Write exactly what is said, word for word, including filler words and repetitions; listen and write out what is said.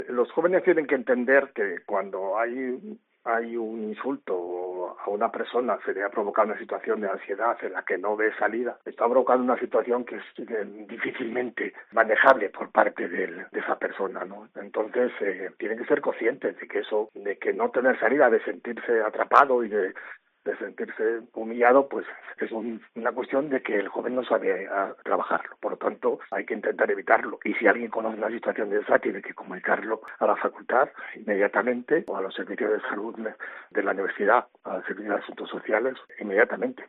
Los jóvenes tienen que entender que cuando hay hay un insulto a una persona, se le ha provocado una situación de ansiedad en la que no ve salida, está provocando una situación que es eh, difícilmente manejable por parte del, de esa persona, ¿no? Entonces, eh, tienen que ser conscientes de que eso, de que no tener salida, de sentirse atrapado y de de sentirse humillado, pues es un, una cuestión de que el joven no sabe a, trabajarlo. Por lo tanto, hay que intentar evitarlo. Y si alguien conoce una situación de esa, tiene que comunicarlo a la facultad inmediatamente o a los servicios de salud de la universidad, al servicio de asuntos sociales inmediatamente.